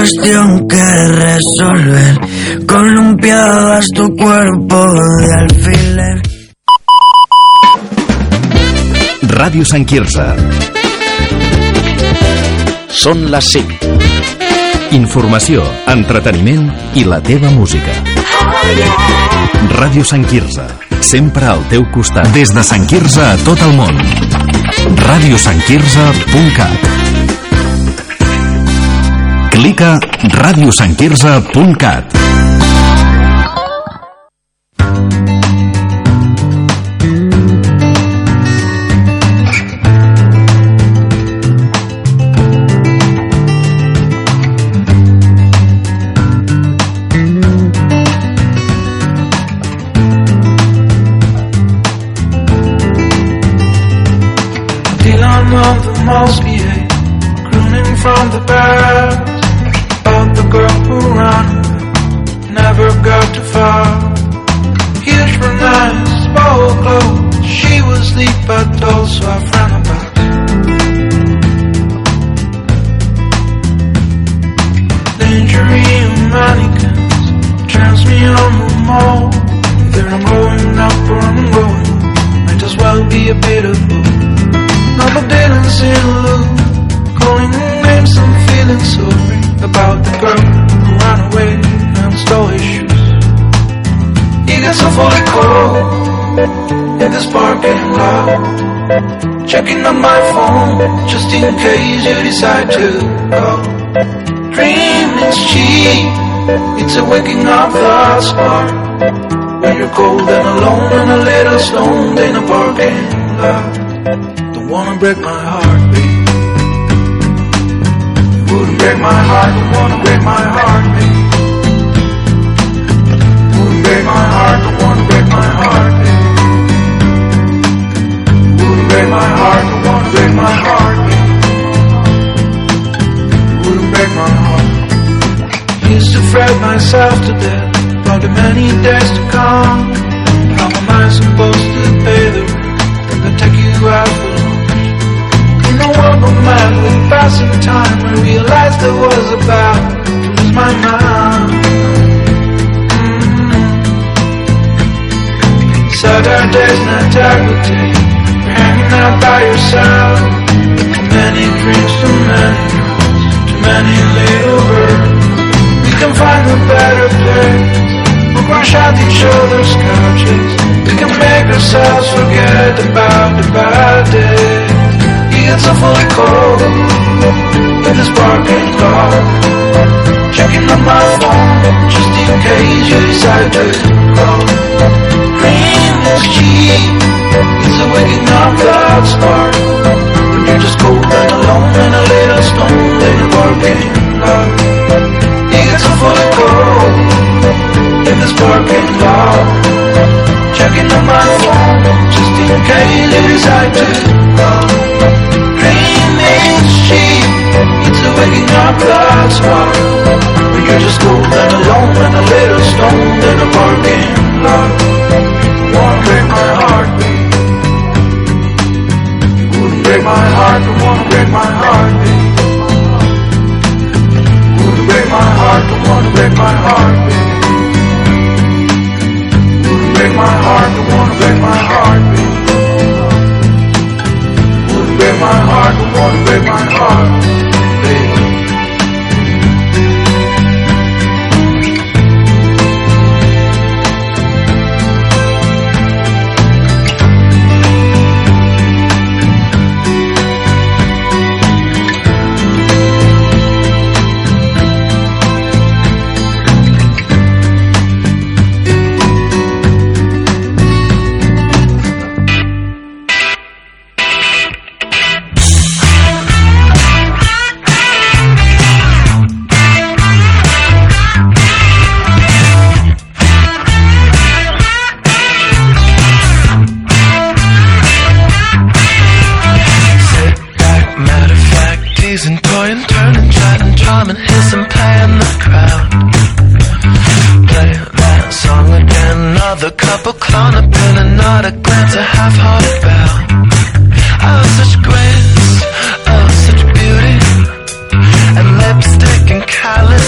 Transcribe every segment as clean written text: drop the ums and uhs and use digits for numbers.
cuestión que resolver. Columpiabas tu cuerpo de alfiler. Ràdio Sant Quirze. Són les 5. Informació, entreteniment i la teva música. Ràdio Sant Quirze, sempre al teu costat. Des de Sant Quirze a tot el món. radiosantquirze.cat. Clica radiosantquirze.cat. Of the Mosby, crooning from the barrels about the girl who ran away, never got too far. Huge for nice, bold clothes, she was sleek but also a friend of ours. Lingerie mannequins turns me on the mall. Either I'm going up or I'm going, might as well be a bit of both. Never didn't see a look, calling names and feeling sorry about the girl who ran away and stole his shoes. He gets so fully cold in this parking lot, checking on my phone just in case you decide to go. Dream is cheap, it's a waking up the spark when you're cold and alone and a little stoned in a parking lot. Wanna break my heart, babe. You wouldn't break my heart, don't wanna break my heart, babe. You wouldn't break my heart, don't wanna break my heart, babe. You wouldn't break my heart, don't wanna break my heart, babe. You wouldn't break my heart. Used to fret myself to death about the many days to come. How am I supposed to pay the rent and take you out for no one but mad with passing time. I realized I was about to lose my mind. Saturday's night activity, you're hanging out by yourself. Too many drinks, too many girls, too many little birds. We can find a better place. We'll crash out each other's couches. We can make ourselves forget about the bad days. It's so fully cold in this parking lot, checking on my phone just in case you decide to go. Dream is cheap, it's a waking up that spark when you're just cold and alone and a little stoned in a parking lot. It gets so fully cold in this parking lot, checking on my phone just in case you decide to go. Dream is cheap, it's a waking up that spark when you're just cold and alone and a little stoned in a parking lot. You wanna break my heart, babe. You wouldn't break my heart, don't wanna break my heart, babe. You wouldn't break my heart, don't wanna break my heart, babe. You wouldn't break my heart, don't wanna break my heart, babe. Break my heart, don't wanna break my heart, baby. And toying, turning, trying, charming, hissing, playing the crowd. Play that song again, another couple clone up in another glance, a half-hearted bow. Oh, such grace, oh, such beauty, and lipstick and callous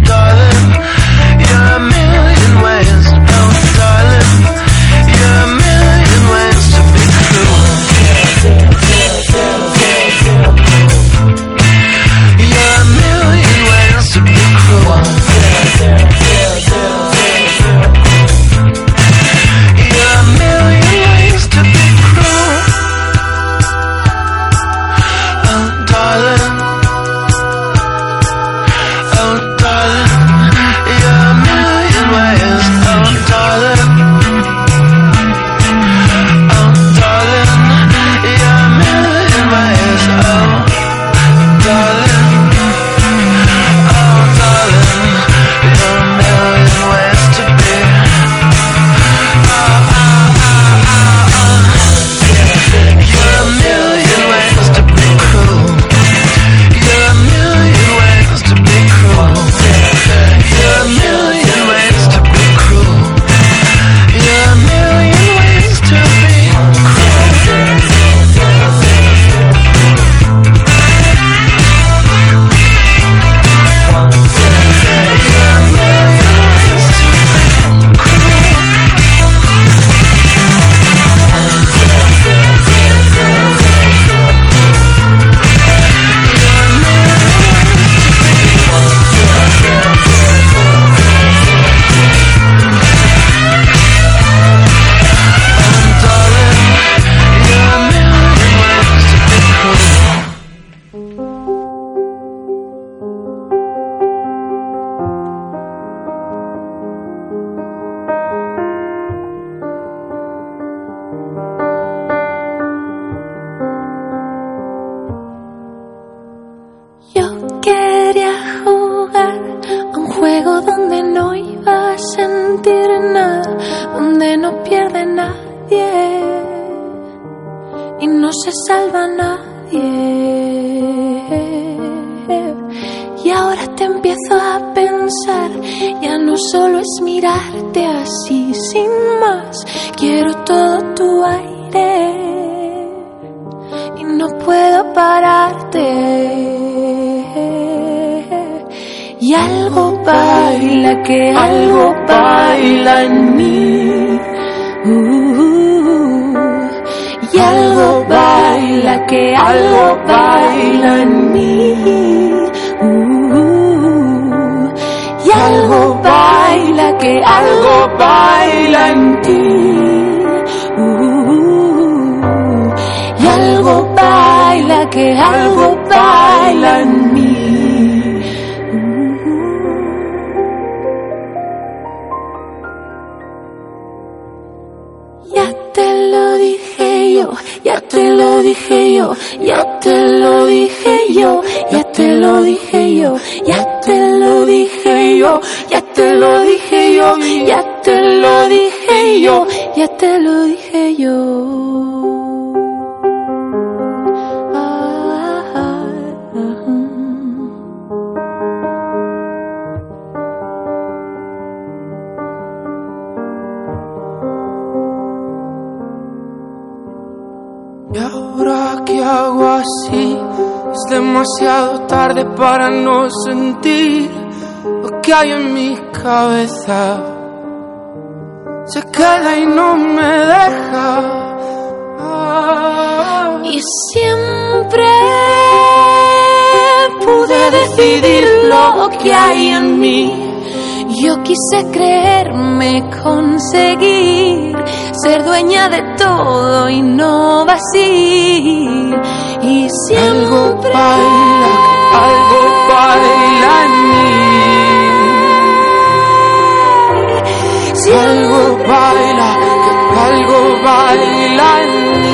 darling, you're a million ways. Oh, darling, you're a million ways to be cruel. You're a million ways to be cruel. You're a million ways to be cruel. Oh, darling. Oh, darling. You're a million ways. Oh, darling. Oh, darling. You're a million ways. Oh, darling. Oh, darling. You're a million ways to be. You're a million ways to be cruel. You're a million ways to be cruel. You're a million ways to be cruel. You're a million ways to be Yo quería jugar a un juego donde no iba a sentir nada, donde no pierde nadie y no se salva nadie. Y ahora te empiezo a pensar, ya no solo es mirarte así sin más, quiero todo tu aire y no puedo pararte. Y algo baila, que algo baila en mí. Y algo baila, que algo baila en mí. Y algo baila, que algo baila en ti. Y algo baila, que algo baila en mí. Ya te lo dije yo, ya te lo dije yo, ya te lo dije yo, ya te lo dije yo, ya te lo dije yo, ya te lo dije yo, ya te lo dije yo, ya te lo dije yo. ¿Y ahora qué hago así? Es demasiado tarde para no sentir lo que hay en mi cabeza. Se queda y no me deja. Y siempre pude decidir lo que hay en mí. Yo quise creerme conseguir ser dueña de todo y no va así. Y siempre algo baila en mí. Si algo baila, que algo baila en mí.